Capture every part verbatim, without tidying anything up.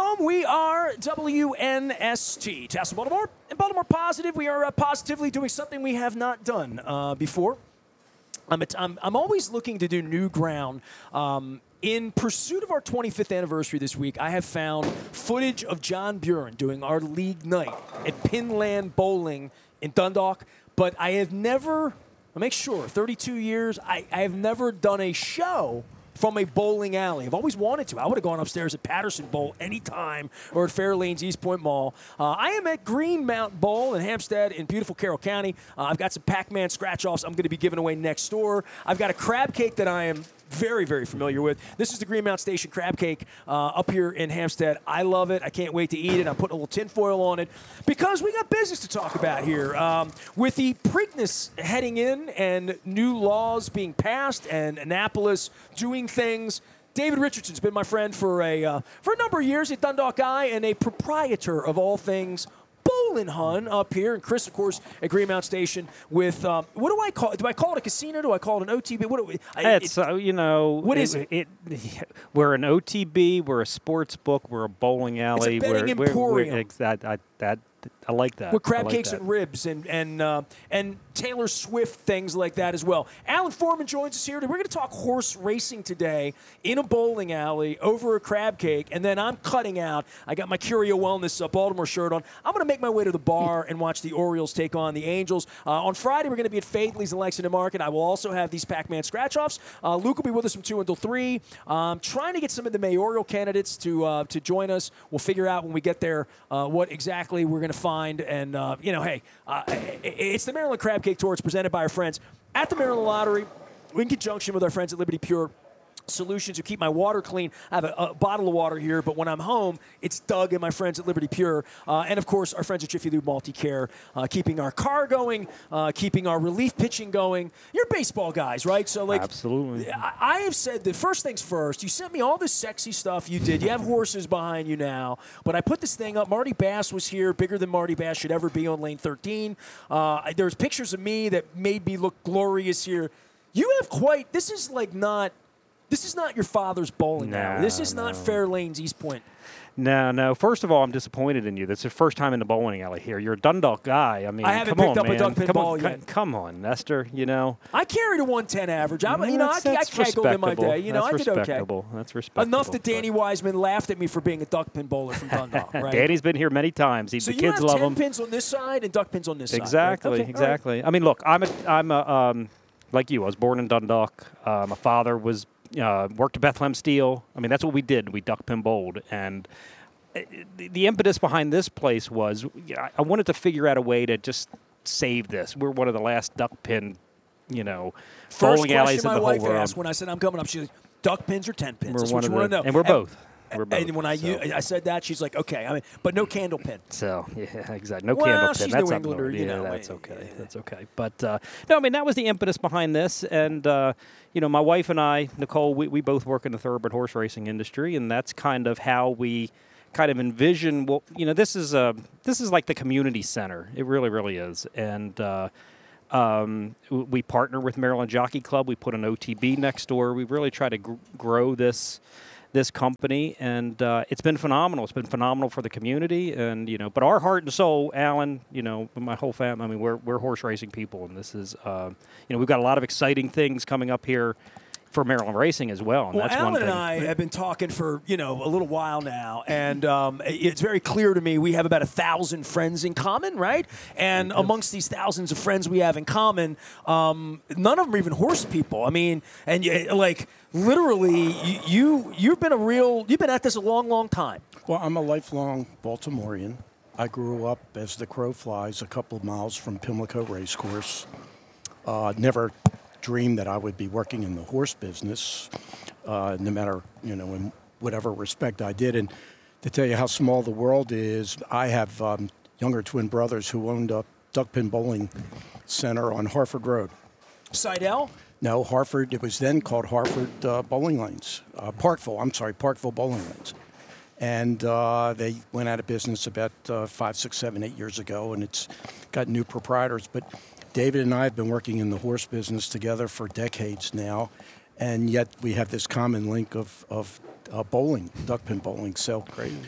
home. We are W N S T, Tassel, Baltimore. In Baltimore Positive, we are uh, positively doing something we have not done uh, before. I'm, at, I'm, I'm always looking to do new ground. Um, in pursuit of our twenty-fifth anniversary this week, I have found footage of John Buren doing our league night at Pinland Bowling in Dundalk, but I have never, I'll make sure, thirty-two years, I, I have never done a show from a bowling alley. I've always wanted to. I would have gone upstairs at Patterson Bowl anytime, or at Fairlane's East Point Mall. Uh, I am at Green Mountain Bowl in Hampstead in beautiful Carroll County. Uh, I've got some Pac-Man scratch-offs I'm going to be giving away next door. I've got a crab cake that I am very, very familiar with. This is the Green Mountain Station crab cake uh, up here in Hampstead. I love it. I can't wait to eat it. I'm putting a little tinfoil on it because we got business to talk about here. Um, with the Preakness heading in and new laws being passed and Annapolis doing things, David Richardson's been my friend for a uh, for a number of years at Dundalk Guy and a proprietor of all things Bowling Hun up here, and Chris, of course, at Green Mountain Station with um, what do I call it? Do I call it a casino? Do I call it an O T B? What do we? I, it's uh, you know what it, is it? it? We're an O T B. We're a sports book. We're a bowling alley. It's a betting we're, emporium. We're, we're, that, I, that I like that. With crab like cakes that. and ribs and and uh, and Taylor Swift things like that as well. Alan Foreman joins us here. We're going to talk horse racing today in a bowling alley over a crab cake, and then I'm cutting out. I got my Curio Wellness uh, Baltimore shirt on. I'm going to make my way to the bar and watch the Orioles take on the Angels. Uh, on Friday, we're going to be at Faithley's in Lexington Market. I will also have these Pac-Man scratch-offs. Uh, Luke will be with us from two until three. Um, trying to get some of the mayoral candidates to uh, to join us. We'll figure out when we get there uh, what exactly we're going to find. And, uh, you know, hey, uh, it's the Maryland Crab Cake Tour. It's presented by our friends at the Maryland Lottery in conjunction with our friends at Liberty Pure Solutions who keep my water clean. I have a, a bottle of water here, but when I'm home, it's Doug and my friends at Liberty Pure. Uh, and, of course, our friends at Jiffy Lube Multi-Care, uh, keeping our car going, uh, keeping our relief pitching going. You're baseball guys, right? So, like, absolutely. I, I have said that first things first, you sent me all this sexy stuff you did. You have horses behind you now. But I put this thing up. Marty Bass was here, bigger than Marty Bass should ever be on lane thirteen. Uh, there's pictures of me that made me look glorious here. You have quite – this is, like, not – This is not your father's bowling no, alley. This is no. not Fairlane's East Point. No, no. First of all, I'm disappointed in you. That's the first time in the bowling alley here. You're a Dundalk guy. I mean, I haven't come picked on, up a man. duck pin come ball on, yet. Come on, Nestor. You know. I carried a one ten average. I'm, No, you know, that's, I, I that's cackled in my respectable. day. You know, that's I did okay. respectable. That's respectable. Enough that Danny Wiseman laughed at me for being a duck pin bowler from Dundalk, right? Danny's been here many times. He, so the you kids have love ten him. pins on this side and duck pins on this exactly, side. Right? Okay, exactly. right. I mean, look, I'm a, I'm a, um, like you. I was born in Dundalk. Uh, my father was uh, worked at Bethlehem Steel. I mean, that's what we did. We duck pin bowled, and the, the impetus behind this place was I wanted to figure out a way to just save this. We're one of the last duck pin, you know, First bowling alleys in question the my whole wife world. asked when I said I'm coming up, she said, duck pins or ten pins? We're That's one what of you want the, to know. and we're both. We're both. And when I, so. u- I said that, she's like, okay. I mean, but no candle pin. So, yeah, exactly. No Well, candle pin. she's That's New up Englander, north. you Yeah, know, that's eh, okay. yeah. That's okay. But, uh, no, I mean, that was the impetus behind this. And, uh, you know, my wife and I, Nicole, we, we both work in the thoroughbred horse racing industry, and that's kind of how we kind of envision, well, you know, this is a, this is like the community center. It really, really is. And, uh, Um, we partner with Maryland Jockey Club. We put an O T B next door. We really try to gr- grow this this company, and uh, it's been phenomenal. It's been phenomenal for the community, and you know. But our heart and soul, Alan, you know, my whole family. I mean, we're we're horse racing people, and this is, uh, you know, we've got a lot of exciting things coming up here for Maryland racing as well. And Well, that's Alan one thing. and I have been talking for, you know, a little while now, and um, it's very clear to me we have about a thousand friends in common, right? And amongst these thousands of friends we have in common, um, none of them are even horse people. I mean, and you, like literally, you, you you've been a real you've been at this a long, long time. Well, I'm a lifelong Baltimorean. I grew up, as the crow flies, a couple of miles from Pimlico Racecourse. Uh, never dreamed that I would be working in the horse business, uh, no matter, you know, in whatever respect I did. And to tell you how small the world is, I have um, younger twin brothers who owned a duckpin bowling center on Harford Road. Seidel? No, Harford, it was then called Harford uh, Bowling Lanes. Uh, Parkville, I'm sorry, Parkville Bowling Lanes. And uh, they went out of business about uh, five, six, seven, eight years ago, and it's got new proprietors. But David and I have been working in the horse business together for decades now, and yet we have this common link of, of uh, bowling, duckpin bowling. So Great.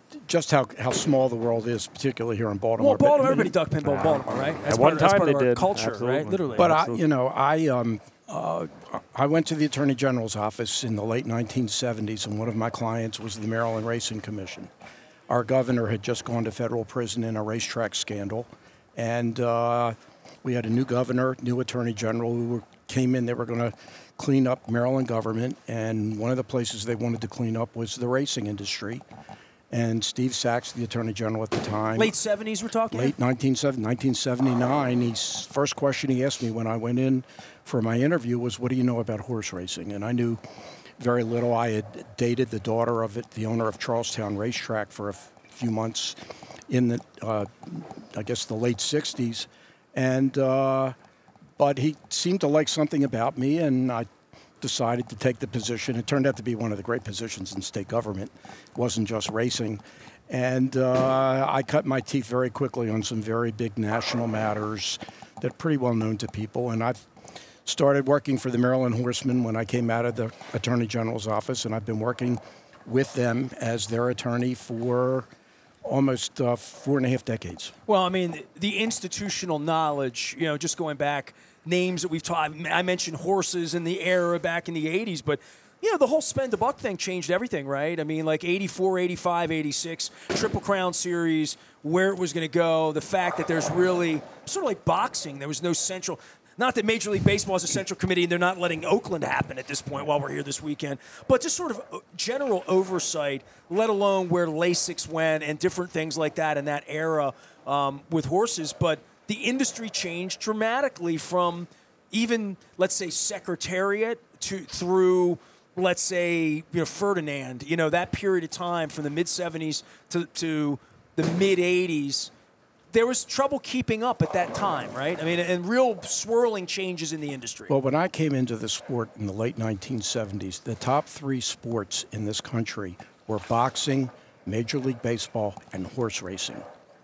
just how, how small the world is, particularly here in Baltimore. Well, Baltimore, But- everybody duck pinball in Baltimore, right? That's At one part, that's time part they of our did. culture, Absolutely. right? Literally. But I, Absolutely. you know, I um, uh, I went to the Attorney General's office in the late nineteen seventies, and one of my clients was the Maryland Racing Commission. Our governor had just gone to federal prison in a racetrack scandal, and uh, we had a new governor, new Attorney General who were, came in. They were going to clean up Maryland government, and one of the places they wanted to clean up was the racing industry. And Steve Sachs, the Attorney General at the time, Late seventies, we're talking? late nineteen seventy-nine, he's first question he asked me when I went in for my interview was, "What do you know about horse racing?" And I knew very little. I had dated the daughter of it, the owner of Charlestown Racetrack, for a f- few months in the, uh, I guess, the late sixties, and uh, but he seemed to like something about me, and I decided to take the position. It turned out to be one of the great positions in state government. It wasn't just racing. And uh, I cut my teeth very quickly on some very big national matters that are pretty well known to people. And I've started working for the Maryland Horsemen when I came out of the Attorney General's office, and I've been working with them as their attorney for almost uh, four and a half decades. Well, I mean, the institutional knowledge, you know, just going back, names that we've taught. I mentioned horses in the era back in the eighties, but, you know, the whole spend a buck thing changed everything, right? I mean, like eighty-four, eighty-five, eighty-six, Triple Crown Series, where it was going to go, the fact that there's really, sort of like boxing, there was no central. Not that Major League Baseball is a central committee and they're not letting Oakland happen at this point while we're here this weekend, but just sort of general oversight, let alone where Lasix went and different things like that in that era um, with horses. But the industry changed dramatically from even, let's say, Secretariat to through, let's say, you know, Ferdinand. You know, that period of time from the mid seventies to, to the mid eighties. There was trouble keeping up at that time, right? I mean, and real swirling changes in the industry. Well, when I came into the sport in the late nineteen seventies, the top three sports in this country were boxing, Major League Baseball, and horse racing.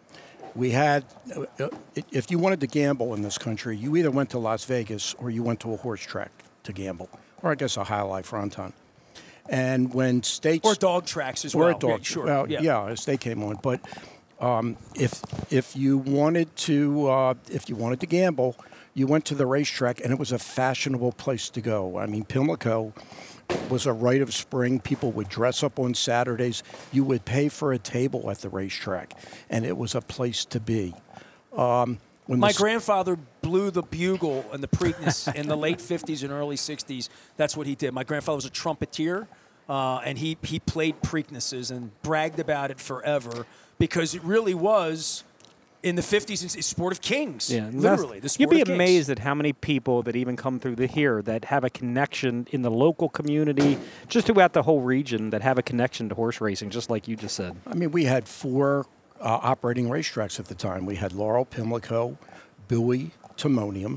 We had, uh, if you wanted to gamble in this country, you either went to Las Vegas or you went to a horse track to gamble, or I guess a High Life Fronton. And when states... Or dog tracks as or well. a dog, Yeah, sure. Well, yeah. yeah, as they came on. But um, if if you wanted to uh, if you wanted to gamble, you went to the racetrack, and it was a fashionable place to go. I mean, Pimlico was a rite of spring. People would dress up on Saturdays. You would pay for a table at the racetrack, and it was a place to be. Um, when My the, grandfather blew the bugle in the Preakness in the late fifties and early sixties. That's what he did. My grandfather was a trumpeter, uh, and he, he played Preaknesses and bragged about it forever because it really was, in the fifties, it's a sport of kings. Yeah, and literally. The sport you'd be of kings. amazed at how many people that even come through the here that have a connection in the local community, just throughout the whole region, that have a connection to horse racing, just like you just said. I mean, we had four uh, operating racetracks at the time. We had Laurel, Pimlico, Bowie, Timonium.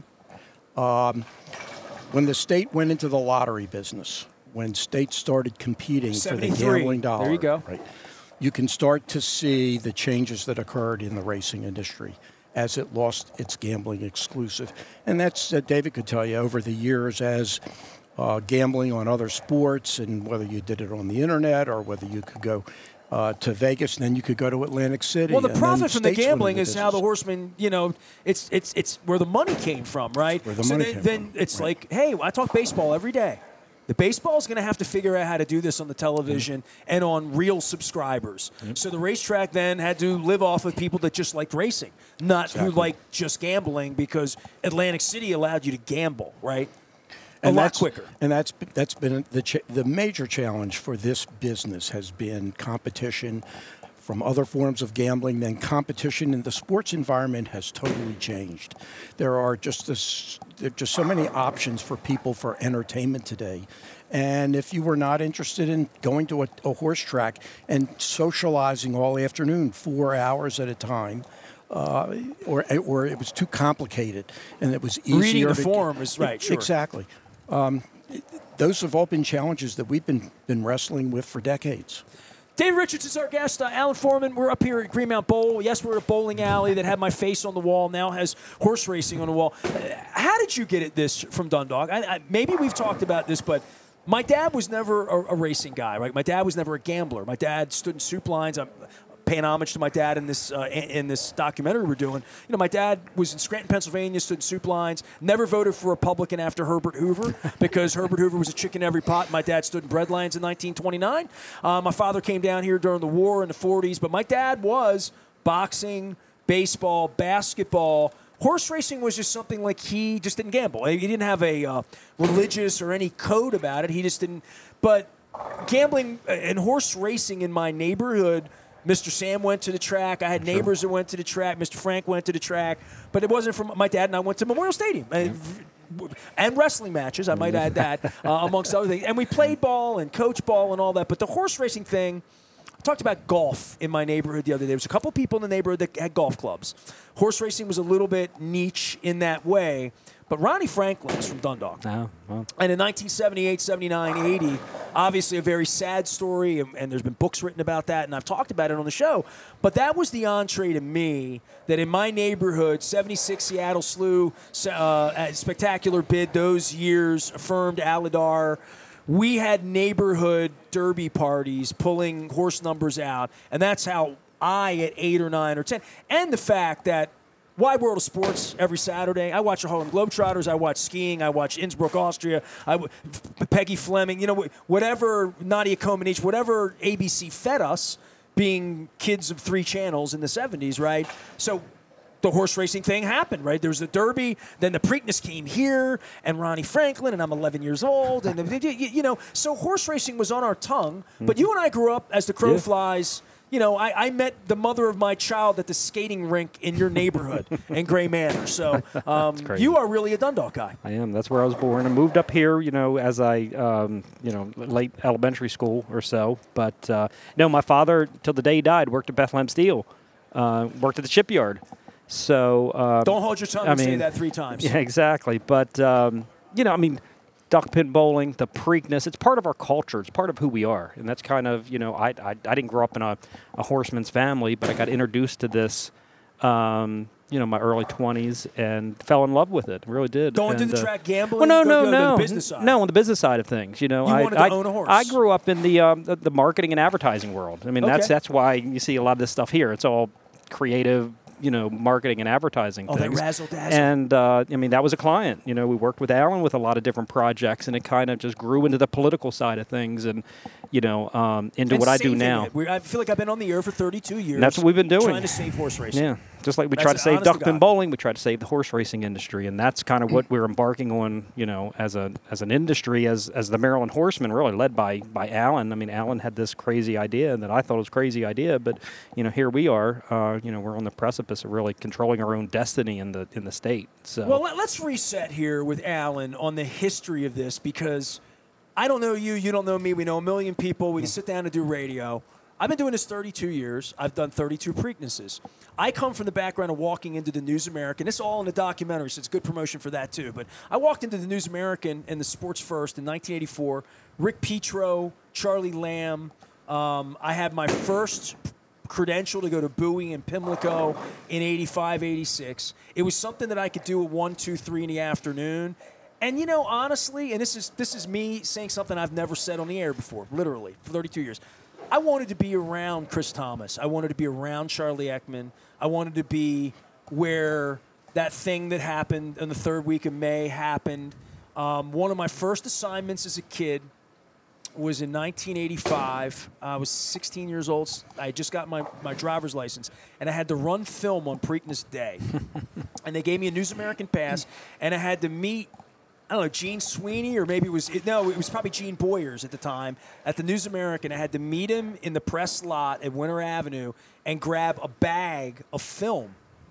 Um, when the state went into the lottery business, when states started competing for the seventy-three. gambling dollar, There you go. right, you can start to see the changes that occurred in the racing industry as it lost its gambling exclusive. And that's, uh, David could tell you, over the years as uh, gambling on other sports, and whether you did it on the internet or whether you could go uh, to Vegas and then you could go to Atlantic City. Well, the and then profit from the states went gambling into is how the business. horsemen, you know, it's it's it's where the money came from, right? Where the so money then, came then from, it's right. like, hey, I talk baseball every day. The baseball is going to have to figure out how to do this on the television Mm-hmm. and on real subscribers. So the racetrack then had to live off of people that just liked racing, not Exactly. who liked just gambling, because Atlantic City allowed you to gamble, right? A And lot that's- quicker. And that's that's been the ch- the major challenge for this business has been competition from other forms of gambling. Then competition in the sports environment has totally changed. There are just this, there are just so many options for people for entertainment today. And if you were not interested in going to a, a horse track and socializing all afternoon, four hours at a time, uh, or or it was too complicated, and it was easier Reading the to form is right, sure. Exactly. Um, those have all been challenges that we've been been wrestling with for decades. David Richards is our guest. Uh, Alan Foreman, we're up here at Greenmount Bowl. Yes, we're at a bowling alley that had my face on the wall, now has horse racing on the wall. Uh, how did you get at this from Dundalk? I, I, maybe we've talked about this, but My dad was never a, a racing guy, right? My dad was never a gambler. My dad stood in soup lines. I'm paying homage to my dad in this uh, in, in this documentary we're doing. You know, my dad was in Scranton, Pennsylvania, stood in soup lines. Never voted for Republican after Herbert Hoover because Herbert Hoover was a chicken in every pot. My dad stood in bread lines in nineteen twenty-nine. Uh, my father came down here during the war in the forties, but my dad was boxing, baseball, basketball. Horse racing was just something like he just didn't gamble. He didn't have a uh, religious or any code about it. He just didn't. But gambling and horse racing in my neighborhood, Mister Sam went to the track. I had Sure. neighbors that went to the track. Mister Frank went to the track. But it wasn't from my dad and I went to Memorial Stadium. Yeah. And wrestling matches, I might add that, uh, amongst other things. And we played ball and coach ball and all that. But the horse racing thing, I talked about golf in my neighborhood the other day. There was a couple people in the neighborhood that had golf clubs. Horse racing was a little bit niche in that way. But Ronnie Franklin is from Dundalk. Oh, well. And in nineteen seventy-eight, seventy-nine, eighty, obviously a very sad story, and, and there's been books written about that, and I've talked about it on the show. But that was the entree to me that in my neighborhood, seventy-six Seattle Slew, uh, a spectacular bid those years, affirmed Aladar. We had neighborhood derby parties pulling horse numbers out, and that's how I, at eight or nine or ten, and the fact that Wide World of Sports every Saturday. I watch the Harlem Globetrotters. I watch skiing. I watch Innsbruck, Austria. I w- Peggy Fleming. You know, whatever Nadia Comaneci, whatever A B C fed us, being kids of three channels in the seventies, right? So the horse racing thing happened, right? There was the Derby, then the Preakness came here, and Ronnie Franklin, and I'm eleven years old, and you, you know, so horse racing was on our tongue. But you and I grew up as the crow Yeah. flies. You know, I, I met the mother of my child at the skating rink in your neighborhood in Gray Manor. So um, crazy. you are really a Dundalk guy. I am. That's where I was born. I moved up here, you know, as I, um, you know, late elementary school or so. But uh, no, my father, till the day he died, worked at Bethlehem Steel, uh, worked at the shipyard. So um, Don't hold your tongue I and say mean, that three times. Yeah, exactly. But um, you know, I mean, duck pin bowling, the Preakness, it's part of our culture. It's part of who we are. And that's kind of, you know, I I, I didn't grow up in a, a horseman's family, but I got introduced to this, um, you know, my early twenties and fell in love with it. Really did. Going and, to the uh, track gambling? Well, no, Go- no, go to no. the business side. No, on the business side of things. You know, You I, wanted to I, own a horse. I grew up in the, um, the the marketing and advertising world. I mean, that's Okay. that's why you see a lot of this stuff here. It's all creative, you know, marketing and advertising Oh, that things. razzle-dazzle. And, uh, I mean, that was a client. You know, we worked with Alan with a lot of different projects, and it kind of just grew into the political side of things and, you know, um, into And what I do saving now. it. We're- I feel like I've been on the air for thirty-two years. And that's what we've been doing. Trying to save horse racing. Yeah, just like we That's try to save honest to duck pin God. bowling, we try to save the horse racing industry, and that's kind of what we're embarking on, you know, as a as an industry, as as the Maryland Horsemen, really led by by Alan. I mean, Alan had this crazy idea that I thought was a crazy idea, but you know, here we are. Uh, you know, we're on the precipice of really controlling our own destiny in the in the state. So Well, let- let's reset here with Alan on the history of this because I don't know you, you don't know me. We know a million people. We can sit down and do radio. I've been doing this thirty-two years. I've done thirty-two Preaknesses. I come from the background of walking into the News American. This is all in the documentary, so it's good promotion for that too. But I walked into the News American and the Sports First in nineteen eighty-four. Rick Petro, Charlie Lamb. Um, I had my first credential to go to Bowie and Pimlico in eighty-five, eighty-six. It was something that I could do at one, two, three in the afternoon. And you know, honestly, and this is this is me saying something I've never said on the air before, literally, for thirty-two years. I wanted to be around Chris Thomas. I wanted to be around Charlie Ekman. I wanted to be where that thing that happened in the third week of May happened. Um, one of my first assignments as a kid was in nineteen eighty-five. I was sixteen years old. I just got my, my driver's license, and I had to run film on Preakness Day. And they gave me a News American pass, and I had to meet, I don't know, Gene Sweeney, or maybe it was, no, it was probably Gene Boyers at the time, at the News American. I had to meet him in the press lot at Winter Avenue and grab a bag of film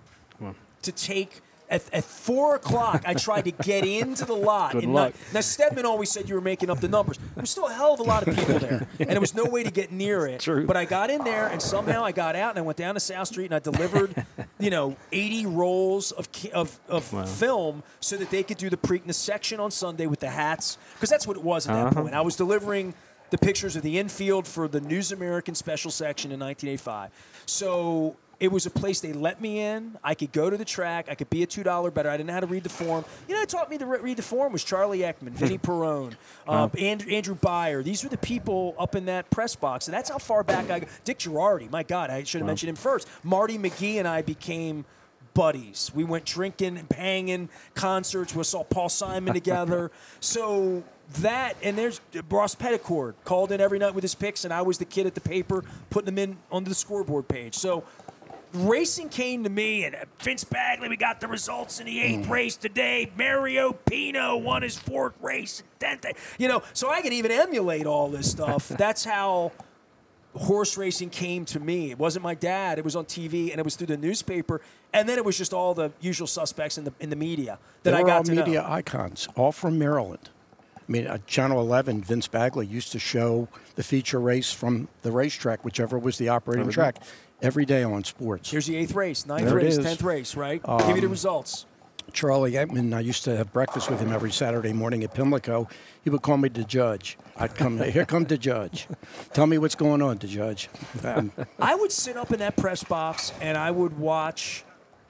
to take. At, at four o'clock, I tried to get into the lot. Good and luck. Not, now, Stedman always said you were making up the numbers. There was still a hell of a lot of people there, and there was no way to get near it. True. But I got in there, and somehow I got out, and I went down to South Street, and I delivered, you know, eighty rolls of ki- of, of Wow. film so that they could do the Preakness section on Sunday with the hats, because that's what it was at that Uh-huh. point. I was delivering the pictures of the infield for the News American special section in nineteen eighty-five. So It was a place they let me in. I could go to the track. I could be a two dollar bettor. I didn't know how to read the form. You know, who taught me to re- read the form was Charlie Ekman, Vinny Perrone, uh, Andrew, Andrew Beyer. These were the people up in that press box. And that's how far back I go. Dick Girardi, my God, I should have mentioned him first. Marty McGee and I became buddies. We went drinking, hanging, concerts. We saw Paul Simon together. So that, and there's Ross Petticord called in every night with his picks, and I was the kid at the paper putting them in on the scoreboard page. So racing came to me, and Vince Bagley, we got the results in the eighth mm. race today. Mario Pino won his fourth race. You know, so I can even emulate all this stuff. That's how horse racing came to me. It wasn't my dad. It was on T V, and it was through the newspaper, and then it was just all the usual suspects in the in the media that they I were got all to media know. icons, all from Maryland. I mean, at Channel eleven, Vince Bagley used to show the feature race from the racetrack, whichever was the operating track, every day on sports. Here's the eighth race, ninth there race, it is. tenth race, right? Um, Give me the results. Charlie Ekman, I used to have breakfast with him every Saturday morning at Pimlico. He would call me the judge. I'd come, here come the judge. Tell me what's going on, the judge. Um, I would sit up in that press box, and I would watch.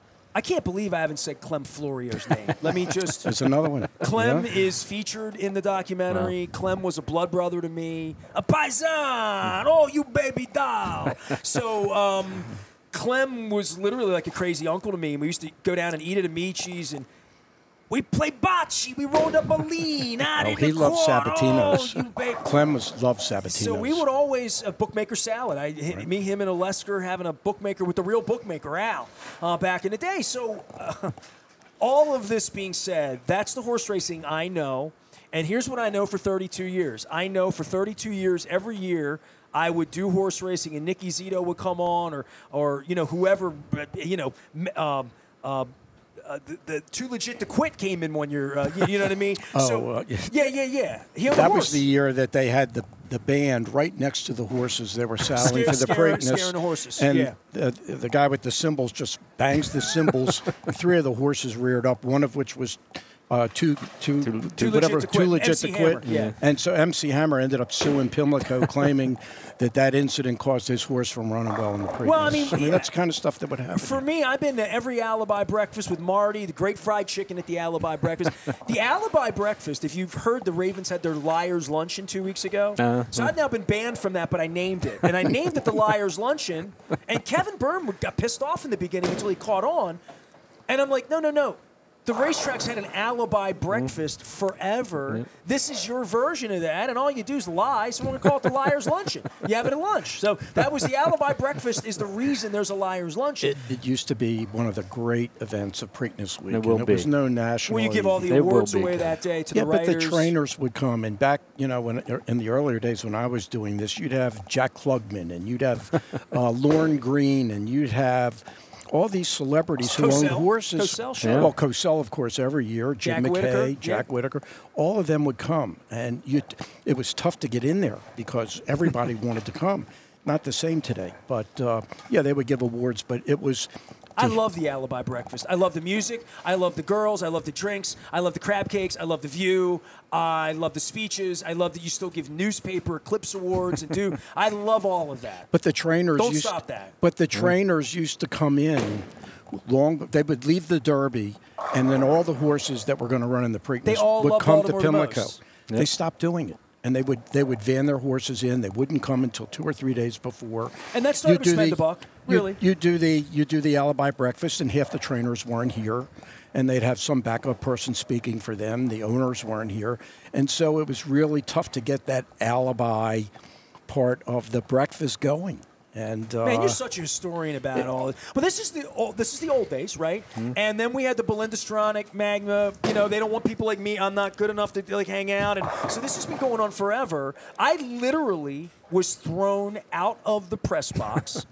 I can't believe I haven't said Clem Florier's name. Let me just. There's another one. Clem yeah. is featured in the documentary. Wow. Clem was a blood brother to me. A paisan! Oh, you baby doll! So, um, Clem was literally like a crazy uncle to me. We used to go down and eat at Amici's, and we played bocce. We rolled up a lean out oh, in he the loved court. Sabatinos. Oh, you baby. Clem was loved Sabatinos. So we would always a bookmaker salad. I, right. Me, him, and Olesker having a bookmaker with the real bookmaker Al uh, back in the day. So uh, all of this being said, that's the horse racing I know. And here's what I know for thirty-two years. I know for thirty-two years, every year, I would do horse racing, and Nicky Zito would come on, or, or you know, whoever, you know, um, uh, uh, the, the Too Legit to Quit came in one year. Uh, you, you know what I mean? oh, so, uh, yeah, yeah, yeah. He that was the year that they had the the band right next to the horses. They were saddling Scare, for the scare, Preakness. scaring the horses. And yeah. the, the guy with the cymbals just bangs the cymbals. Three of the horses reared up, one of which was uh, too, too, too, too, legit whatever, to quit. too legit M C to quit. Hammer, yeah. And so M C Hammer ended up suing Pimlico, claiming that that incident caused his horse from running well in the Preakness. Well, I mean, I mean yeah. that's the kind of stuff that would happen. For me, I've been to every Alibi breakfast with Marty, the great fried chicken at the Alibi breakfast. The Alibi breakfast, if you've heard, the Ravens had their Liars Luncheon two weeks ago. Uh, so I've now been banned from that, but I named it. And I named it the Liars Luncheon. And Kevin Byrne got pissed off in the beginning until he caught on. And I'm like, no, no, no. The racetracks had an Alibi breakfast forever. This is your version of that, and all you do is lie, so we're going to call it the Liars Luncheon. You have it at lunch. So that was the Alibi breakfast is the reason there's a Liars Luncheon. It, it used to be one of the great events of Preakness Week. It will and it be. was no national. Will you give all the It awards will be. away that day to yeah, the but writers? the trainers would come, and back, you know, when in the earlier days when I was doing this, you'd have Jack Klugman, and you'd have uh, Lorne Green, and you'd have all these celebrities who Cosell. owned horses. Cosell, sure. Well, Cosell, of course, every year. Jim Jack McKay, Whitaker, Jack yeah. Whitaker. All of them would come, and you, it was tough to get in there because everybody wanted to come. Not the same today, but uh, yeah, they would give awards, but it was. I love the Alibi breakfast. I love the music. I love the girls. I love the drinks. I love the crab cakes. I love the view. I love the speeches. I love that you still give newspaper Eclipse awards and do. I love all of that. But the trainers Don't used, stop that. But the trainers used to come in long. They would leave the Derby, and then all the horses that were going to run in the Preakness They all would love come Baltimore to the Pimlico. most. They stopped doing it. And they would they would van their horses in. They wouldn't come until two or three days before. And that started with Spend a Buck, really. You, you do the you do the Alibi breakfast, and half the trainers weren't here, and they'd have some backup person speaking for them. The owners weren't here, and so it was really tough to get that alibi part of the breakfast going. And uh, Man, you're such a historian about it, all. Well, this is the old, this is the old days, right? Mm-hmm. And then we had the Belinda Stronach, Magna. You know, they don't want people like me. I'm not good enough to like hang out, and so this has been going on forever. I literally was thrown out of the press box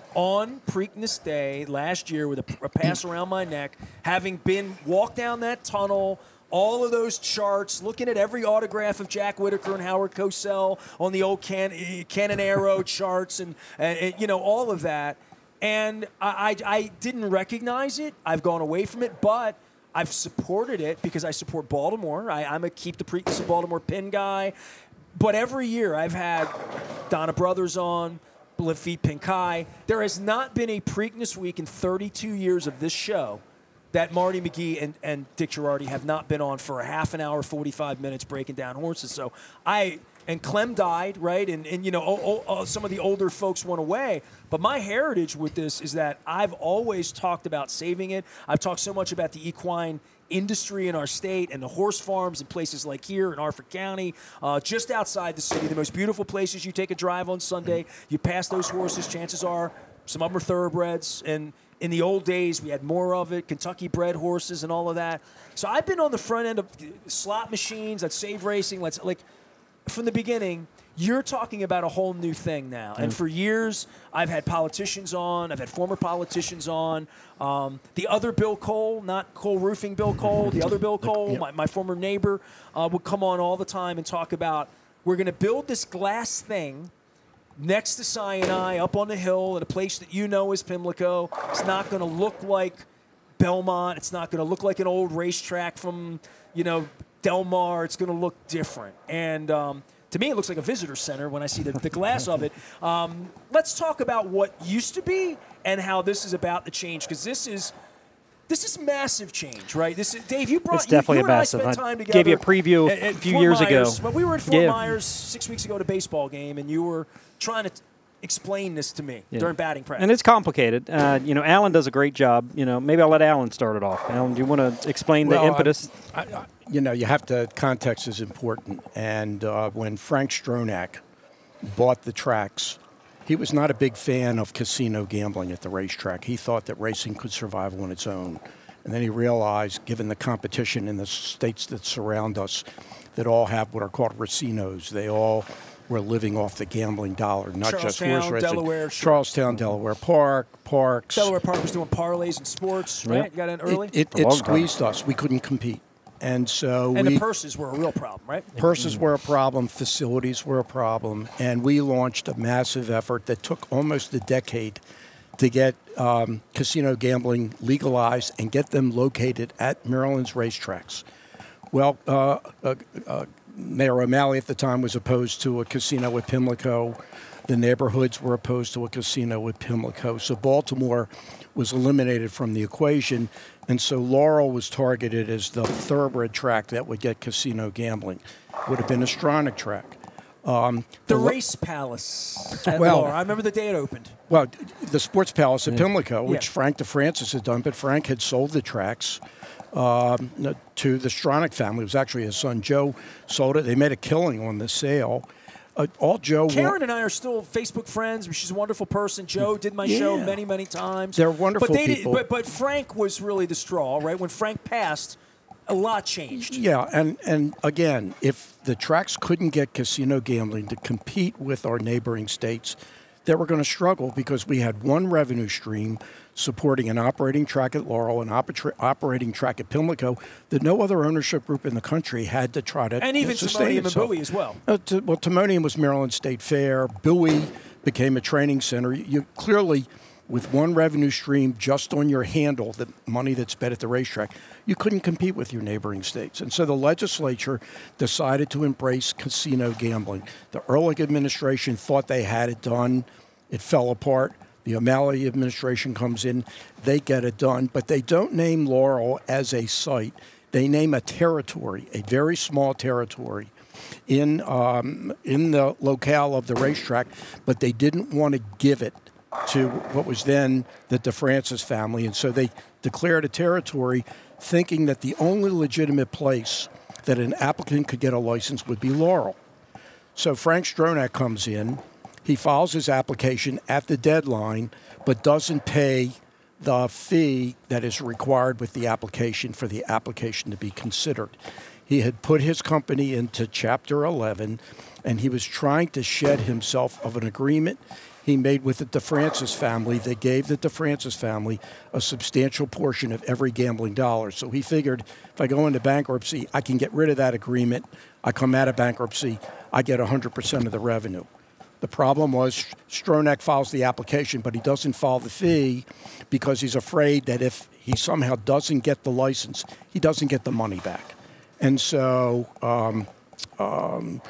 on Preakness Day last year with a, a pass around my neck, having been walked down that tunnel. All of those charts, looking at every autograph of Jack Whitaker and Howard Cosell on the old can, Cannon Arrow charts and, and, and, you know, all of that. And I, I, I didn't recognize it. I've gone away from it, but I've supported it because I support Baltimore. I, I'm a Keep the Preakness of Baltimore pin guy. But every year I've had Donna Brothers on, Lafitte Pinkai. There has not been a Preakness week in thirty-two years of this show that Marty McGee and, and Dick Girardi have not been on for a half an hour, forty-five minutes breaking down horses. So I and Clem died, right? And, and you know, oh, oh, oh, some of the older folks went away. But my heritage with this is that I've always talked about saving it. I've talked so much about the equine industry in our state and the horse farms in places like here in Harford County, uh, just outside the city, the most beautiful places. You take a drive on Sunday, you pass those horses, chances are some of them are thoroughbreds. And in the old days, we had more of it, Kentucky bred horses and all of that. So I've been on the front end of slot machines, let's save racing, let's like from the beginning. You're talking about a whole new thing now. And for years, I've had politicians on. I've had former politicians on. Um, the other Bill Cole, not Cole Roofing Bill Cole, the other Bill Cole, Yep. my, my former neighbor, uh, would come on all the time and talk about, we're going to build this glass thing next to Sinai up on the hill at a place that you know is Pimlico. It's not going to look like Belmont. It's not going to look like an old racetrack from, you know, Del Mar. It's going to look different. And um, to me, it looks like a visitor center when I see the, the glass of it. Um, let's talk about what used to be and how this is about to change, because this is this is massive change, right? This is, Dave, you brought It's definitely you, you a and I massive. spent I time together. gave you a preview at- a at few Fort years Myers. ago. Well, we were in Fort Yeah. Myers six weeks ago at a baseball game, and you were trying to t- explain this to me Yeah. during batting practice. And it's complicated. Uh, you know, Alan does a great job. You know, maybe I'll let Alan start it off. Alan, do you want to explain the Well, impetus? I, I, you know, you have to, context is important. And uh, when Frank Stronach bought the tracks, he was not a big fan of casino gambling at the racetrack. He thought that racing could survive on its own. And then he realized, given the competition in the states that surround us, that all have what are called racinos, they all were living off the gambling dollar, not just Charlestown, horse racing. Delaware, sure. Charlestown, Delaware Park, Parks. Delaware Park was doing parlays and sports, right? Yeah. You got in early? It, it, A it long time. squeezed us. We couldn't compete. And so and we, the purses were a real problem, right? purses were a problem, facilities were a problem, and we launched a massive effort that took almost a decade to get um, casino gambling legalized and get them located at Maryland's racetracks. Well, uh, uh, uh, Mayor O'Malley at the time was opposed to a casino at Pimlico. The neighborhoods were opposed to a casino at Pimlico. So Baltimore was eliminated from the equation. And so Laurel was targeted as the thoroughbred track that would get casino gambling. Would have been a Stronach track. Um, The lo- Race Palace at Well- Laura. I remember the day it opened. Well, the Sports Palace at Pimlico, which Yeah. Frank DeFrancis had done, but Frank had sold the tracks um, to the Stronach family. It was actually his son Joe sold it. They made a killing on the sale. Uh, all Joe Karen wa- and I are still Facebook friends. She's a wonderful person. Joe did my show Yeah. many, many times. They're wonderful but they people. Did, but, but Frank was really the straw, right? When Frank passed, a lot changed. Yeah, and, and again, if the tracks couldn't get casino gambling to compete with our neighboring states, they were going to struggle because we had one revenue stream supporting an operating track at Laurel, an opera- operating track at Pimlico that no other ownership group in the country had to try to And even sustain Timonium and itself. Bowie as well. Uh, to, well, Timonium was Maryland State Fair. Bowie became a training center. You clearly, with one revenue stream just on your handle, the money that's spent at the racetrack, you couldn't compete with your neighboring states. And so the legislature decided to embrace casino gambling. The Ehrlich administration thought they had it done. It fell apart. The O'Malley administration comes in. They get it done. But they don't name Laurel as a site. They name a territory, a very small territory in um, in the locale of the racetrack, but they didn't want to give it to what was then the DeFrancis family, and so they declared a territory thinking that the only legitimate place that an applicant could get a license would be Laurel. So Frank Stronach comes in, he files his application at the deadline, but doesn't pay the fee that is required with the application for the application to be considered. He had put his company into Chapter eleven, and he was trying to shed himself of an agreement he made with the DeFrancis family that gave the DeFrancis family a substantial portion of every gambling dollar. So he figured, if I go into bankruptcy, I can get rid of that agreement. I come out of bankruptcy, I get one hundred percent of the revenue. The problem was Stronach files the application, but he doesn't file the fee because he's afraid that if he somehow doesn't get the license, he doesn't get the money back. And so um, um,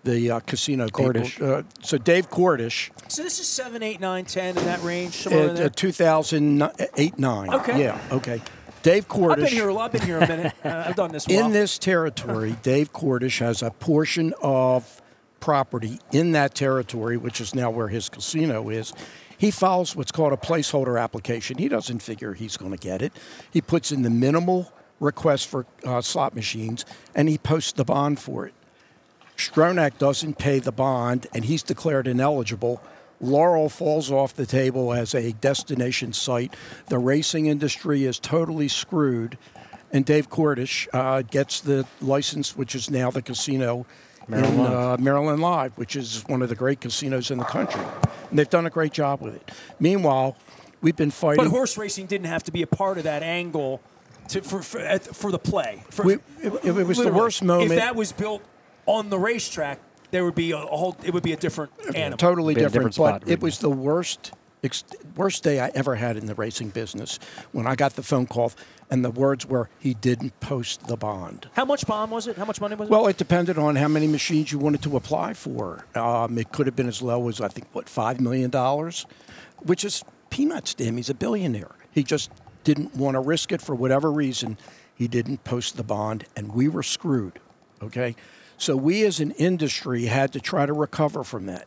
the uh, casino Cordish. people. Uh, so Dave Cordish, So this is seven, eight, nine, ten in that range, somewhere in uh, there. uh, two thousand eight nine. Okay. Yeah, okay. Dave I've Cordish. been here a lot. I've been here a minute. Uh, I've done this a while. In this territory, Dave Cordish has a portion of property in that territory, which is now where his casino is. He files what's called a placeholder application. He doesn't figure he's going to get it. He puts in the minimal request for uh, slot machines, and he posts the bond for it. Stronach doesn't pay the bond, and he's declared ineligible. Laurel falls off the table as a destination site. The racing industry is totally screwed, and Dave Cordish uh, gets the license, which is now the casino Maryland in Live. uh, Maryland Live, which is one of the great casinos in the country. And they've done a great job with it. Meanwhile, we've been fighting. But horse racing didn't have to be a part of that angle to, for, for, at- for the play. For, We- it- it was the literally. worst moment- If that was built on the racetrack, there would be a, a whole. It would be a different animal. Totally Be a different, different but spot, it was the worst ex- worst day I ever had in the racing business when I got the phone call and the words were, he didn't post the bond. How much bond was it? How much money was it? Well, it depended on how many machines you wanted to apply for. Um, it could have been as low as, I think, what, five million dollars, which is peanuts to him. He's a billionaire. He just didn't want to risk it for whatever reason. He didn't post the bond, and we were screwed, okay? So we as an industry had to try to recover from that.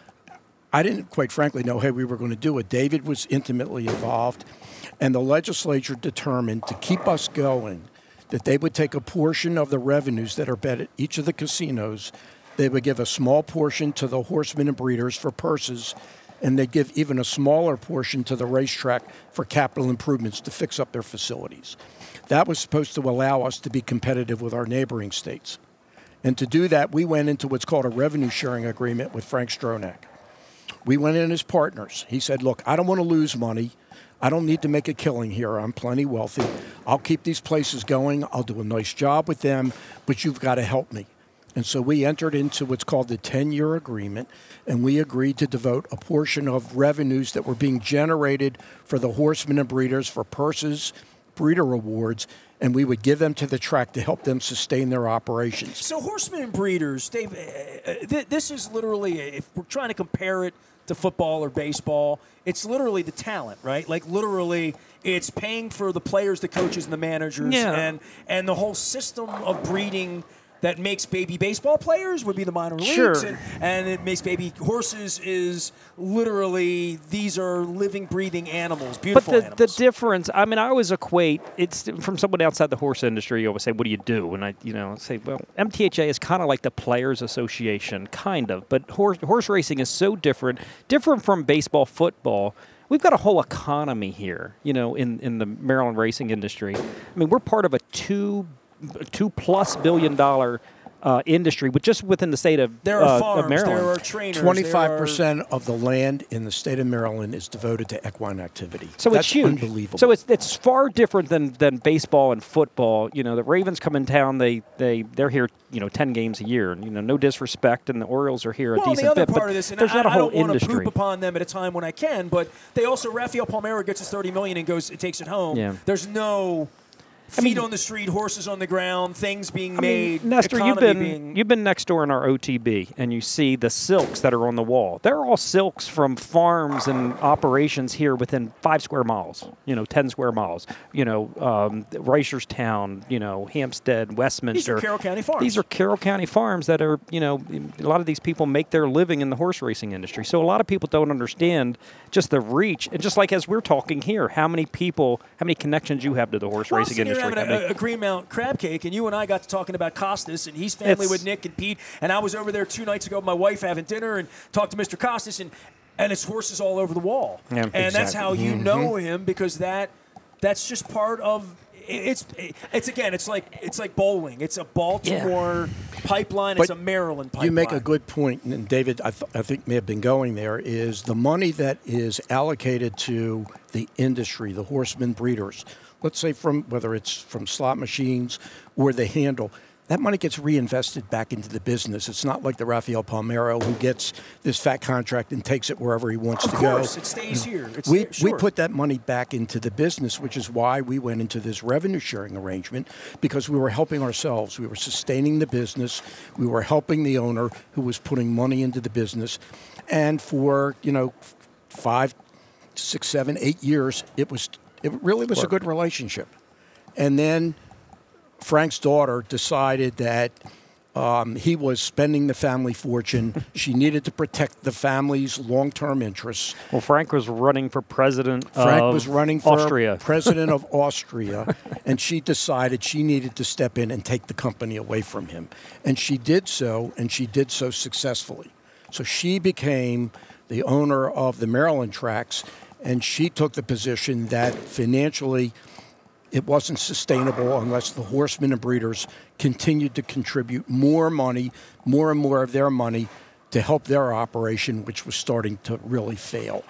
I didn't, quite frankly, know how we were going to do it. David was intimately involved, and the legislature determined to keep us going that they would take a portion of the revenues that are bet at each of the casinos. They would give a small portion to the horsemen and breeders for purses, and they'd give even a smaller portion to the racetrack for capital improvements to fix up their facilities. That was supposed to allow us to be competitive with our neighboring states. And to do that, we went into what's called a revenue sharing agreement with Frank Stronach. We went in as partners. He said, look, I don't want to lose money. I don't need to make a killing here. I'm plenty wealthy. I'll keep these places going. I'll do a nice job with them, but you've got to help me. And so we entered into what's called the ten-year agreement, and we agreed to devote a portion of revenues that were being generated for the horsemen and breeders for purses, breeder awards, and we would give them to the track to help them sustain their operations. So horsemen and breeders, Dave, uh, uh, th- this is literally, if we're trying to compare it to football or baseball, it's literally the talent, right? Like literally, it's paying for the players, the coaches, and the managers, Yeah. and and the whole system of breeding that makes baby baseball players would be the minor leagues, Sure. and, and it makes baby horses is literally these are living, breathing animals, But beautiful the, the animals. difference, I mean, I always equate, it's from someone outside the horse industry, you always say, what do you do? And I, you know, say, well, M T H A is kind of like the Players Association, kind of. But horse, horse racing is so different, different from baseball, football. We've got a whole economy here, you know, in, in the Maryland racing industry. I mean, we're part of a two, two plus billion dollar uh, industry, with just within the state of, there are uh, farms, of Maryland. there are trainers, twenty-five percent of the land in the state of Maryland is devoted to equine activity. So That's it's huge. unbelievable. So it's it's far different than, than baseball and football. You know, the Ravens come in town. They they they're here. You know, ten games a year. And, you know, no disrespect, and the Orioles are here a well, decent the other bit. part but of this, and there's I, not a I whole don't want to industry. poop upon them at a time when I can, but they also Rafael Palmeiro gets his thirty million and goes, it takes it home. Yeah. There's no feet mean- on the street, horses on the ground, things being I mean, made. Nestor, you've economy been being, you've been next door in our O T B, and you see the silks that are on the wall. They're all silks from farms and operations here within five square miles. You know, ten square miles. You know, um, Reisterstown. You know, Hampstead, Westminster. Carroll County farms. These are Carroll County farms that are. You know, a lot of these people make their living in the horse racing industry. So a lot of people don't understand just the reach, and just like as we're talking here, how many people, how many connections you have to the horse Well, racing I'm sitting here industry. having How a, many- a Green Mount crab cake, and you and I got to talking about Costas and he's family It's- with Nick and Pete, and I was over there two nights ago with my wife having dinner and talked to Mister Costas, and and it's horses all over the wall, Yeah, and that's exactly. how you know him, because that that's just part of. It's it's again it's like it's like bowling. It's a Baltimore pipeline. It's But a Maryland pipeline. You make a good point, and David, I, th- I think may have been going there, is the money that is allocated to the industry, the horsemen breeders, let's say from whether it's from slot machines or the handle, that money gets reinvested back into the business. It's not like the Rafael Palmeiro who gets this fat contract and takes it wherever he wants Of to course, go. it stays here. It's We, there, sure. we put that money back into the business, which is why we went into this revenue sharing arrangement, because we were helping ourselves. We were sustaining the business. We were helping the owner who was putting money into the business. And for, you know, five, six, seven, eight years, it was it really was a good relationship. And then Frank's daughter decided that um, he was spending the family fortune. She needed to protect the family's long-term interests. Well, Frank was running for president Frank of was running for Austria. president of Austria, and she decided she needed to step in and take the company away from him. And she did so, and she did so successfully. So she became the owner of the Maryland tracks, and she took the position that financially it wasn't sustainable unless the horsemen and breeders continued to contribute more money, more and more of their money to help their operation, which was starting to really fail.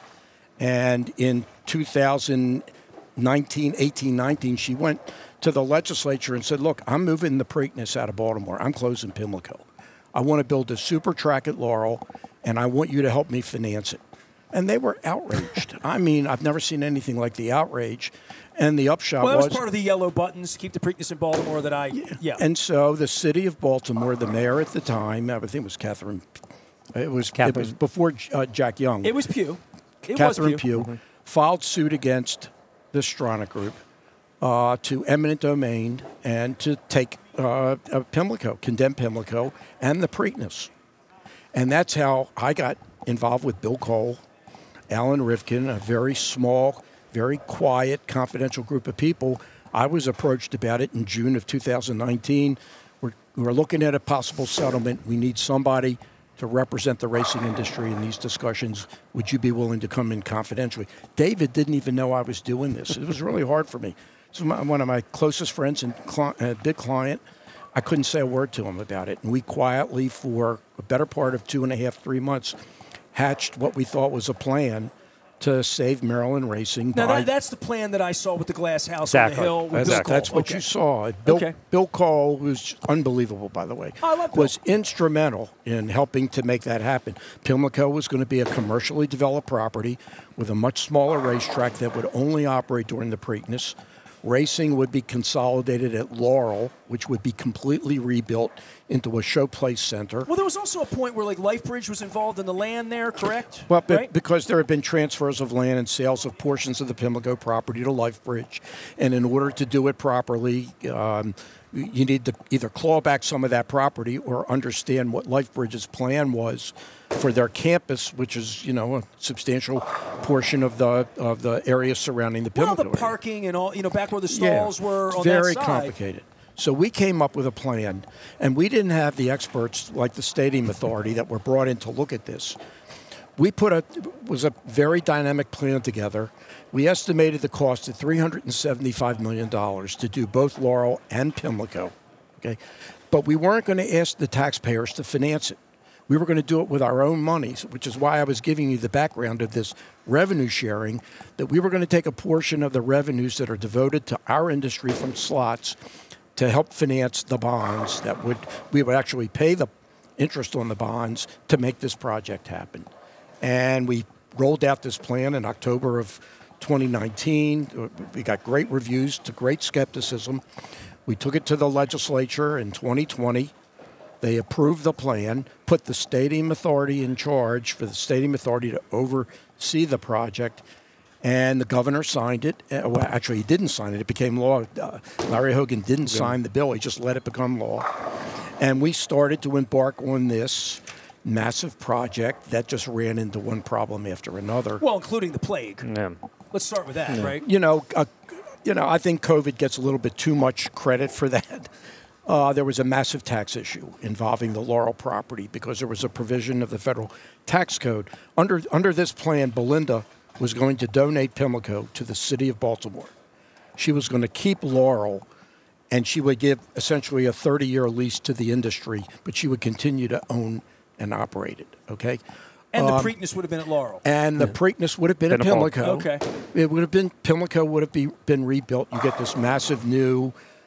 And in two thousand nineteen, eighteen, nineteen, she went to the legislature and said, look, I'm moving the Preakness out of Baltimore. I'm closing Pimlico. I want to build a super track at Laurel, and I want you to help me finance it. And they were outraged. I mean, I've never seen anything like the outrage. And the upshot Well, that was, was part of the yellow buttons, keep the Preakness in Baltimore that I, yeah. And so the city of Baltimore, the mayor at the time, I think it was Catherine, it was, it Catherine. was before uh, Jack Young. It was Pew. It Catherine was Pew. Pugh filed suit against the Stronach Group uh, to eminent domain and to take uh, uh, Pimlico, condemn Pimlico, and the Preakness. And that's how I got involved with Bill Cole, Alan Rifkin, a very small, very quiet, confidential group of people. I was approached about it in June of two thousand nineteen. We're, we're looking at a possible settlement. We need somebody to represent the racing industry in these discussions. Would you be willing to come in confidentially? David didn't even know I was doing this. It was really hard for me. So my, one of my closest friends and cli- uh, big client, I couldn't say a word to him about it. And we quietly, for a better part of two and a half, three months, hatched what we thought was a plan to save Maryland racing. Now, by, that, that's the plan that I saw with the glass house Exactly. on the hill. With that's, Bill Exactly. Cole. that's what Okay. you saw. Bill, Okay. Bill Cole, who's unbelievable, by the way, I love Bill. was instrumental in helping to make that happen. Pimlico was going to be a commercially developed property with a much smaller racetrack that would only operate during the Preakness. Racing would be consolidated at Laurel, which would be completely rebuilt into a showplace center. Well, there was also a point where like Lifebridge was involved in the land there, correct? Well, but right? because there had been transfers of land and sales of portions of the Pimlico property to Lifebridge, and in order to do it properly, um, you need to either claw back some of that property or understand what Lifebridge's plan was for their campus, which is, you know, a substantial portion of the of the area surrounding the well, Pimlico the area. parking and all, you know, back where the stalls were it's on very that side. complicated. So we came up with a plan, and we didn't have the experts like the Stadium Authority that were brought in to look at this. We put a was a very dynamic plan together. We estimated the cost at three hundred seventy-five million dollars to do both Laurel and Pimlico. Okay, but we weren't going to ask the taxpayers to finance it. We were going to do it with our own monies, which is why I was giving you the background of this revenue sharing, that we were going to take a portion of the revenues that are devoted to our industry from slots to help finance the bonds that would, we would actually pay the interest on the bonds to make this project happen. And we rolled out this plan in October of twenty nineteen. We got great reviews to great skepticism. We took it to the legislature in twenty twenty. They approved the plan, put the Stadium Authority in charge for the Stadium Authority to oversee the project, and the governor signed it. Uh, well, actually, he didn't sign it. It became law. Uh, Larry Hogan didn't sign the bill. He just let it become law. And we started to embark on this massive project that just ran into one problem after another. Well, including the plague. Yeah. Let's start with that, right? You know, uh, you know, I think COVID gets a little bit too much credit for that. Uh, there was a massive tax issue involving the Laurel property because there was a provision of the federal tax code. Under under this plan, Belinda was going to donate Pimlico to the city of Baltimore. She was going to keep Laurel, and she would give essentially a thirty-year lease to the industry, but she would continue to own and operate it, okay? And the Um, Preakness would have been at Laurel. And the Preakness would have been, Been at a Baltimore. Pimlico. Okay. It would have been, Pimlico would have be, been rebuilt. You get this massive new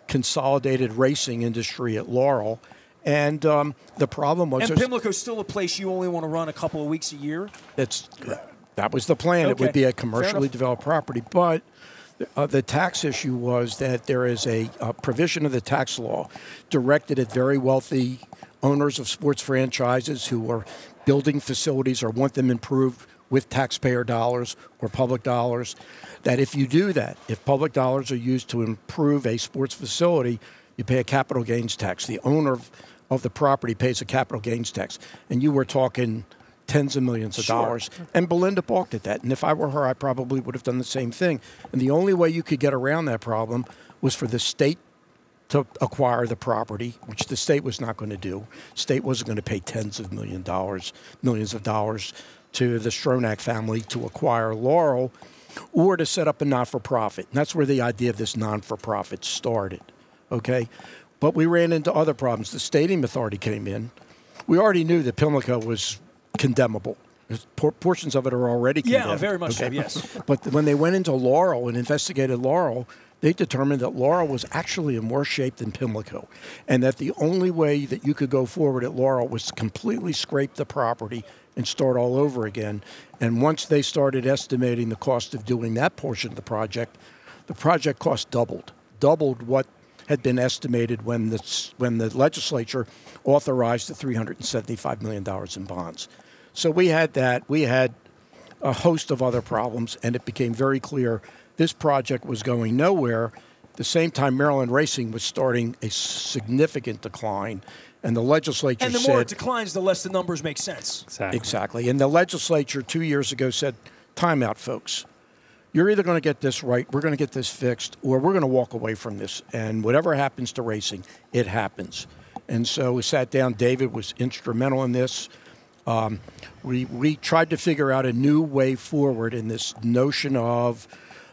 consolidated racing industry at Laurel. And um, the problem was... And there's- Pimlico's still a place you only want to run a couple of weeks a year? It's, that was the plan. It Okay. would be a Fair commercially enough. developed property. But uh, the tax issue was that there is a, a provision of the tax law directed at very wealthy owners of sports franchises who are building facilities or want them improved with taxpayer dollars or public dollars, that if you do that, if public dollars are used to improve a sports facility, you pay a capital gains tax. The owner of, of the property pays a capital gains tax. And you were talking tens of millions of Sure. dollars. And Belinda balked at that. And if I were her, I probably would have done the same thing. And the only way you could get around that problem was for the state to acquire the property, which the state was not going to do. State wasn't going to pay tens of million dollars, millions of dollars to the Stronach family to acquire Laurel, or to set up a not-for-profit. And that's where the idea of this non-for-profit started, okay? But we ran into other problems. The Stadium Authority came in. We already knew that Pimlico was condemnable. Por- portions of it are already condemned. Yeah, very much so, okay? yes. But when they went into Laurel and investigated Laurel, they determined that Laurel was actually in worse shape than Pimlico, and that the only way that you could go forward at Laurel was to completely scrape the property and start all over again. And once they started estimating the cost of doing that portion of the project, the project cost doubled, doubled what had been estimated when the, when the legislature authorized the three hundred seventy-five million dollars in bonds. So we had that. We had a host of other problems, and it became very clear this project was going nowhere. At the same time, Maryland Racing was starting a significant decline, and the legislature And the said... more it declines, the less the numbers make sense. Exactly. Exactly. And the legislature two years ago said, time out, folks. You're either going to get this right, we're going to get this fixed, or we're going to walk away from this. And whatever happens to racing, it happens. And so we sat down. David was instrumental in this. Um, we, we tried to figure out a new way forward in this notion of,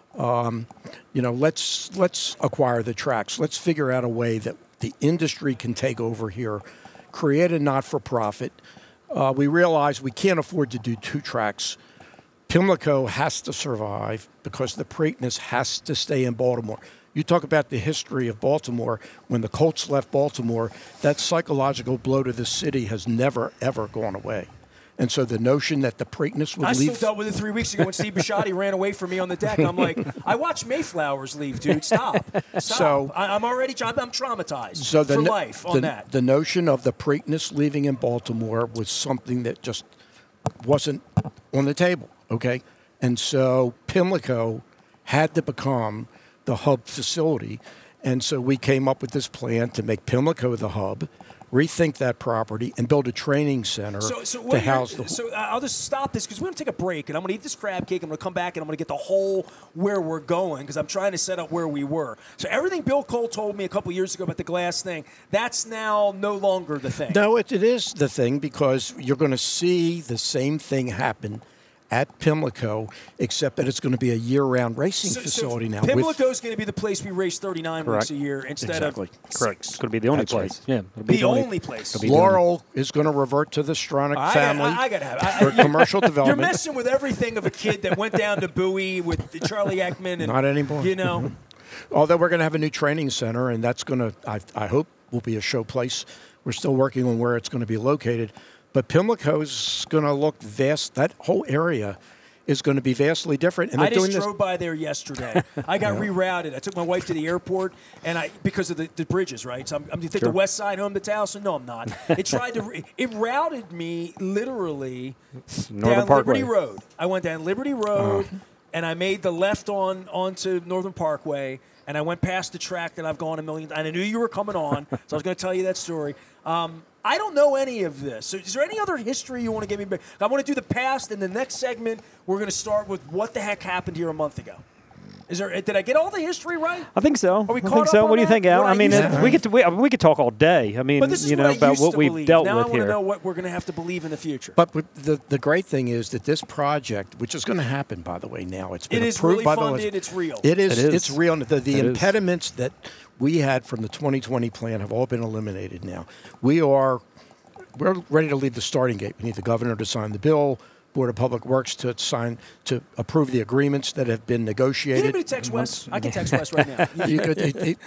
um, you know, let's let's acquire the tracks. Let's figure out a way that the industry can take over here, create a not-for-profit. Uh, we realize we can't afford to do two tracks. Pimlico has to survive because the Preakness has to stay in Baltimore. You talk about the history of Baltimore. When the Colts left Baltimore, that psychological blow to the city has never, ever gone away. And so the notion that the Preakness would I leave... still dealt with it three weeks ago when Steve Bisciotti ran away from me on the deck. I'm like, I watched Mayflowers leave, dude. Stop. Stop. So- I, I'm already I'm, I'm traumatized So the for no- life on the, that. the notion of the Preakness leaving in Baltimore was something that just wasn't on the table, okay? And so Pimlico had to become the hub facility. And so we came up with this plan to make Pimlico the hub, rethink that property, and build a training center So, so, to what house you're- the... so uh, I'll just stop this because we're going to take a break, and I'm going to eat this crab cake. I'm going to come back, and I'm going to get the whole where we're going because I'm trying to set up where we were. So everything Bill Cole told me a couple years ago about the glass thing, that's now no longer the thing. No, it, it is the thing because you're going to see the same thing happen at Pimlico, except that it's going to be a year-round racing So- so facility now. with- Pimlico's going to be the place we race thirty-nine Correct. weeks a year instead Exactly. of Correct. six. It's going to be the only That's right. place. Yeah. it'll be The only place. it'll be the only- Laurel is going to revert to the Stronach I family Got, I, I got to have. I, for I- commercial You're development. messing with everything of a kid that went down to Bowie with Charlie Ekman. And, Not anymore. You know, Although we're going to have a new training center, and that's going to, I, I hope, will be a show place. We're still working on where it's going to be located. But Pimlico's going to look vast. That whole area is going to be vastly different. And I they're just doing drove by there yesterday. I got rerouted. I took my wife to the airport, and I because of the, the bridges, right? So I'm, I'm you think Sure. the west side home to Towson? No, I'm not. It tried to. Re- it routed me literally Northern down Parkway. Liberty Road. I went down Liberty Road, and I made the left on onto Northern Parkway, and I went past the track that I've gone a million. And I knew you were coming on, so I was going to tell you that story. Um, I don't know any of this. So is there any other history you want to give me? I want to do the past, and the next segment we're going to start with what the heck happened here a month ago. Is there? Did I get all the history right? I think so. Are we I caught think up so. on What do you that? think, Al? What I I mean, used it, to- we could we, I mean, we could talk all day. I mean, But this is you what know I about used what to we've believe. dealt now with I want here. to know what we're going to have to believe in the future. But with the, the great thing is that this project, which is going to happen, by the way, now it's been It is approved really by the funded. legis- It's real. It is. It is. It's real. The, the It is. impediments that we had from the twenty twenty plan have all been eliminated now. We are we're ready to leave the starting gate. We need the governor to sign the bill, Board of Public Works to sign to approve the agreements that have been Can negotiated. anybody text Wes? I can text Wes right now. You could, it, it,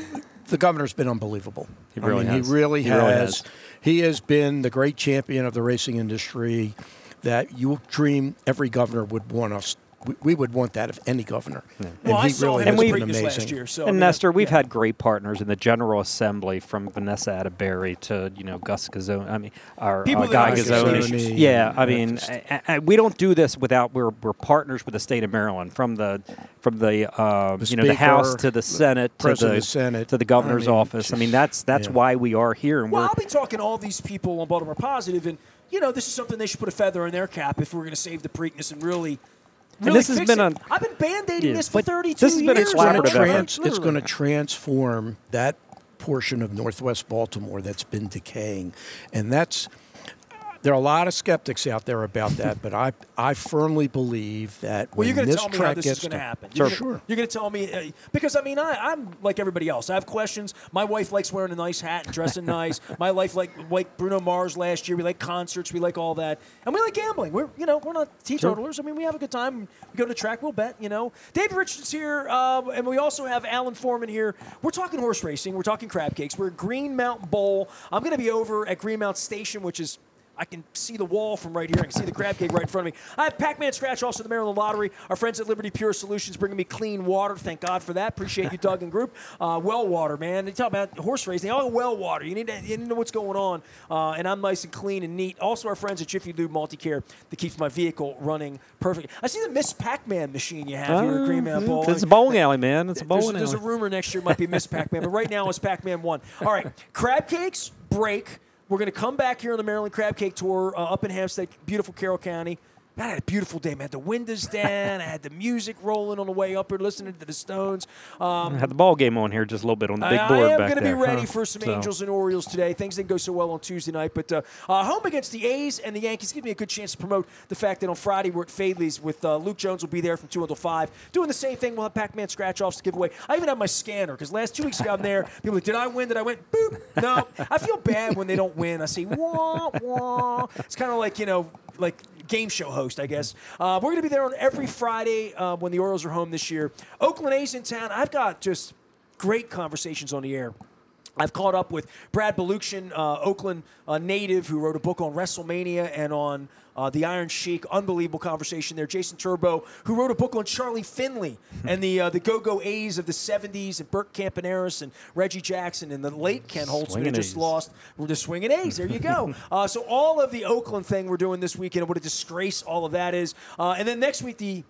the governor's been unbelievable. He really I mean, has. He really He has. really has. He has been the great champion of the racing industry that you dream every governor would want us. We, we would want that of any governor. Yeah. And well, he I saw really him has at been Preakness amazing. last year. So, And I mean, Nestor, we've yeah. had great partners in the General Assembly, from Vanessa Atterbury to you know Gus Gazzone. I mean, our People uh, that Guy are Gazzone. Gazzone Yeah, and I mean, I, I, we don't do this without we're we're partners with the state of Maryland, from the from the, uh, The you know the House Speaker, to the Senate to President the of the Senate. to the governor's I mean, office. I mean, that's that's yeah. why we are here, and Well, we're I'll be talking to all these people on Baltimore Positive, and you know, this is something they should put a feather in their cap if we're going to save the Preakness and really. And Really this has fix been it. a- I've been band-aiding Yeah, this for but thirty-two this has been a years. collaborative you know? effort. Trans, it's going to Literally. transform that portion of Northwest Baltimore that's been decaying, and that's. There are a lot of skeptics out there about that, but I I firmly believe that Well, when you're going to this tell me how track this gets is going to to- happen. Sure, You're, sure. You're going to tell me uh, because I mean I, I'm like everybody else. I have questions. My wife likes wearing a nice hat and dressing nice. My wife like like Bruno Mars last year. We like concerts. We like all that, and we like gambling. We're you know we're not teetotalers. I mean we have a good time. We go to the track. We'll bet. You know, David Richardson's here, uh, and we also have Alan Foreman here. We're talking horse racing. We're talking crab cakes. We're at Green Mountain Bowl. I'm going to be over at Green Mountain Station, which is. I can see the wall from right here. I can see the crab cake right in front of me. I have Pac-Man Scratch, also the Maryland Lottery. Our friends at Liberty Pure Solutions bringing me clean water. Thank God for that. Appreciate you, Doug and group. Uh, well water, man. They talk about horse racing. All well water. You need, to, you need to know what's going on. Uh, and I'm nice and clean and neat. Also, our friends at Jiffy Lube Multicare that keeps my vehicle running perfect. I see the Miss Pac-Man machine you have here at Green Mountain Bowl. It's a bowling alley, man. It's a There's, bowling there's a alley. rumor next year it might be Miss Pac-Man, but right now it's Pac-Man one. All right, crab cakes, break. We're going to come back here on the Maryland Crab Cake Tour uh, up in Hampstead, beautiful Carroll County. Man, I had a beautiful day, man. The windows down. I had the music rolling on the way up here, listening to the Stones. Um, I had the ball game on here just a little bit on the big I, board I am back going to be there. ready huh? for some So- Angels and Orioles today. Things didn't go so well on Tuesday night, but uh, uh, home against the A's and the Yankees gives me a good chance to promote the fact that on Friday we're at Fadley's with uh, Luke Jones will be there from two until five, doing the same thing. We'll have Pac-Man scratch-offs to give away. I even have my scanner because last two weeks ago I'm there. People are like, did I win? Did I win? Boop. No. I feel bad when they don't win. I say, wah, wah. It's kind of like, you know, like game show host, I guess. Uh, we're going to be there on every Friday uh, when the Orioles are home this year. Oakland A's in town. I've got just great conversations on the air. I've caught up with Brad Balukshin, uh, Oakland uh, native, who wrote a book on WrestleMania and on uh, the Iron Sheik. Unbelievable conversation there. Jason Turbo, who wrote a book on Charlie Finley and the uh, the Go-Go A's of the seventies, and Burt Campaneris and Reggie Jackson and the late Ken Holtzman, who Swinging just A's. lost. We're the swinging A's. There you go. uh, so all of the Oakland thing we're doing this weekend, and what a disgrace all of that is. Uh, and then next week, the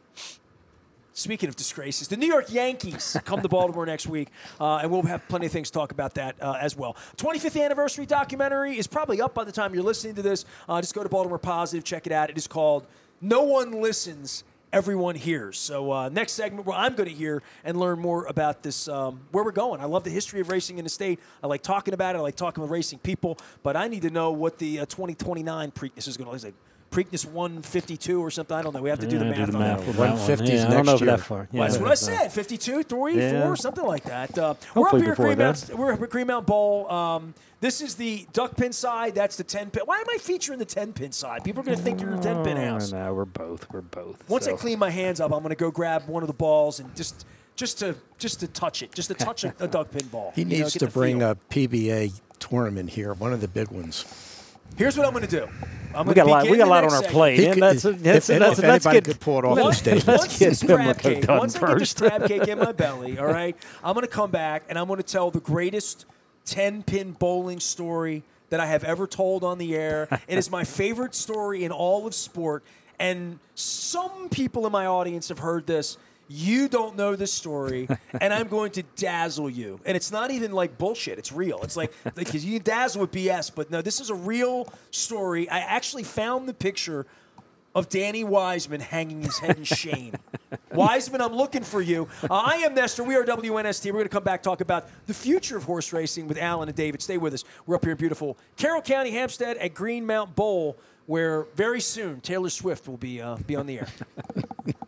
Speaking of disgraces, the New York Yankees come to Baltimore next week, uh, and we'll have plenty of things to talk about that uh, as well. twenty-fifth anniversary documentary is probably up by the time you're listening to this. Uh, just go to Baltimore Positive, check it out. It is called No One Listens, Everyone Hears. So uh, next segment, where I'm going to hear and learn more about this, um, where we're going. I love the history of racing in the state. I like talking about it. I like talking with racing people, but I need to know what the uh, twenty twenty-nine Preakness is going to look like. Preakness one fifty-two or something. I don't know. We have to do the Yeah, math do the on math that. with that one. one fifties Yeah, I don't next know if year. that far. Yeah, Well, that's what I but- said. fifty-two, three, Yeah. four, something like that. Uh, we're up Hopefully here at before Green that. Mount, we're up at Green Mount Bowl. Um, this is the duck pin side. That's the ten pin. Why am I featuring the ten pin side? People are going to think you're a ten pin house. No, we're both. We're both. Once so. I clean my hands up, I'm going to go grab one of the balls and just just to just to touch it, just to touch a, a duck pin ball. He You know, needs get to the bring feel. a P B A tournament here, one of the big ones. Here's what I'm going to do. I'm we gonna got a lot. begin We got a the lot on next our segment. plate. He and could- that's, if- that's, if- that's, if let's anybody get, could pull it off Once, the stage. let's once get this Pimlico crab cake, done once I get this first. crab cake in my belly, all right, I'm going to come back and I'm going to tell the greatest ten-pin bowling story that I have ever told on the air. It is my favorite story in all of sport, and some people in my audience have heard this. You don't know this story, and I'm going to dazzle you. And it's not even like bullshit. It's real. It's like, because you dazzle with B S, but no, this is a real story. I actually found the picture of Danny Wiseman hanging his head in shame. Wiseman, I'm looking for you. Uh, I am Nestor. We are W N S T. We're going to come back talk about the future of horse racing with Alan and David. Stay with us. We're up here in beautiful Carroll County, Hampstead at Green Mount Bowl, where very soon Taylor Swift will be uh, be on the air.